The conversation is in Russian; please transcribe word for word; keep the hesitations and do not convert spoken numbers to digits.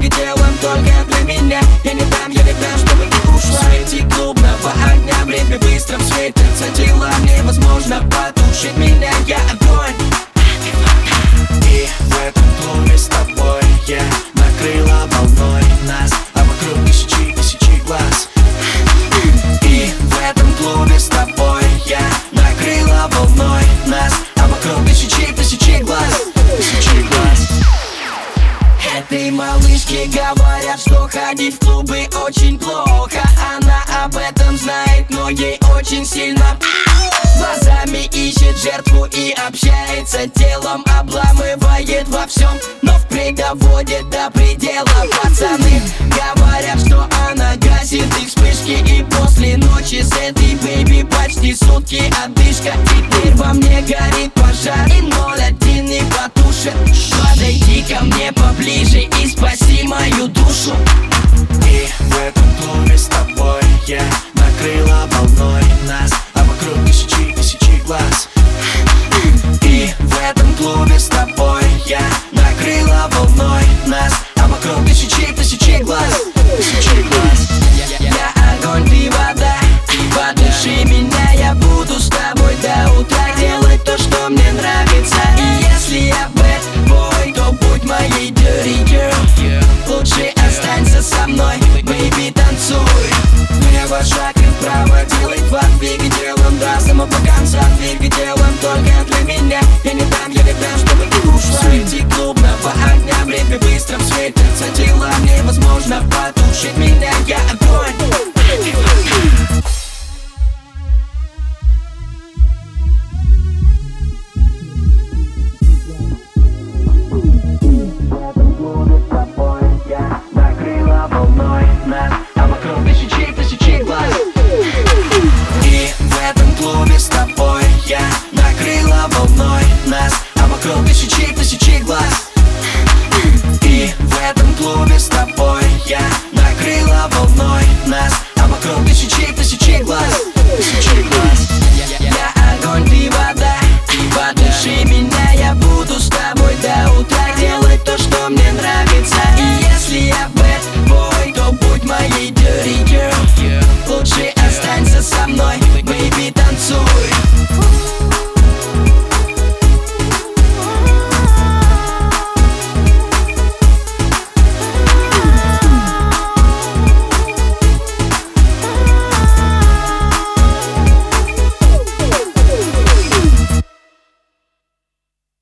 двигай телом только для меня. Я не дам, я не дам, чтобы ты ушла. В свете клубного огня время быстро светится тела. Невозможно потушить меня, я огонь. И в этом клубе с тобой я накрыла волной нас, а вокруг тысячи, тысячи глаз. И в этом клубе с тобой я накрыла волной нас, а вокруг тысячи, тысячи глаз. Тысячи глаз. Этой малышке говорят, что ходить в клубы очень плохо. Она об этом знает, но ей очень сильно. Глазами ищет жертву и общается телом, обламывает во всем, но впредь доводит до предела. Пацаны говорят, что она гасит их вспышки, и после ночи с этой бэйби почти сутки отдышка. Теперь во мне горит пожар, и ноль один не потушит. Подойди ко мне поближе и спаси мою душу. И в этом клубе с тобой я накрыла волной нас, а вокруг тысячи, тысячи глаз. И в этом клубе с тобой я накрыла волной нас, а вокруг тысячи, тысячи глаз. Тысячи глаз. Я огонь, ты вода, и подыши меня. Я буду с тобой до утра делать то, что мне нравится. И если я bad boy, то будь моей dirty girl. Лучше останься со мной, baby, танцуй. Влево шаг и вправо, делай два, двигай телом до самого конца. Двигай телом только для меня. Я не дам, я не дам, чтобы ты ушла. В свете клубного огня время быстро светится тела. Невозможно потушить меня, я огонь. А вокруг тысячи, тысячи глаз. И в этом клубе с тобой я накрыла волной нас, а вокруг тысячи, тысячи глаз. И в этом клубе с тобой я накрыла волной нас, а вокруг тысячи, тысячи глаз. Тысячи глаз. Я огонь, ты